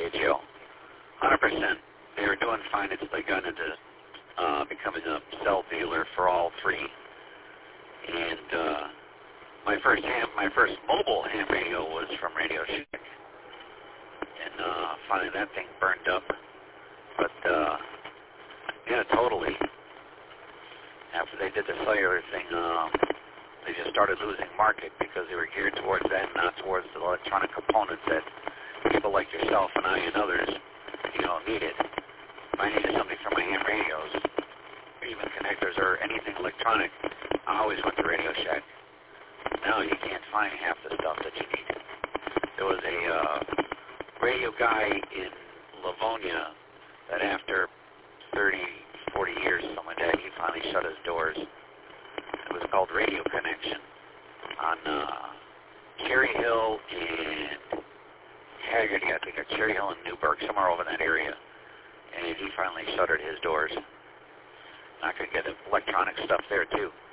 KGO. 100%. They were doing fine until they got into becoming a cell dealer for all three. And my first mobile ham radio was from Radio Shack. And finally that thing burned up. But yeah, totally. After they did the cellular thing, they just started losing market because they were geared towards that and not towards the electronic components that people like yourself and I and others, needed. If I needed something for my ham radios, or even connectors or anything electronic, I always went to Radio Shack. Now you can't find half the stuff that you need. There was a radio guy in Livonia that after 30, 40 years, something like that, he finally shut his doors. It was called Radio Connection on Cherry Hill and Haggerty, I think, or Cherry Hill and Newburgh, somewhere over in that area. And he finally shuttered his doors. I could get electronic stuff there, too.